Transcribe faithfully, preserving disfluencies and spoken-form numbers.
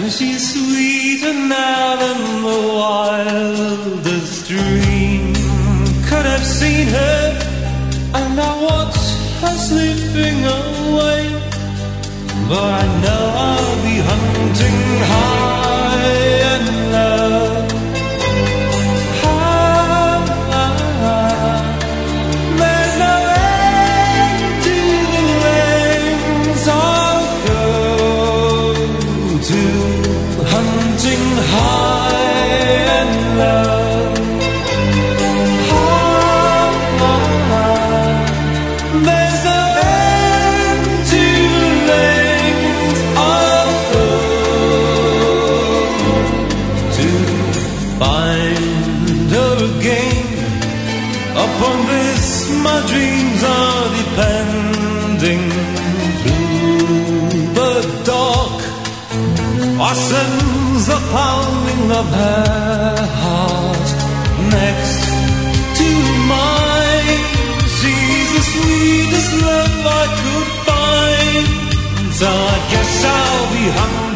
she's sweeter now than the wildest dream could have seen her, and I watch her slipping away. But I know I'll be hunting high and low. High, there's no end to the lengths I'll go to, hunting high and low. There's no end to the lengths I'll go to find her again. Upon this my dreams are depending. Through the dark I sense the pounding of her heart next to mine. She's the sweetest love I could find, so I guess I'll be hungry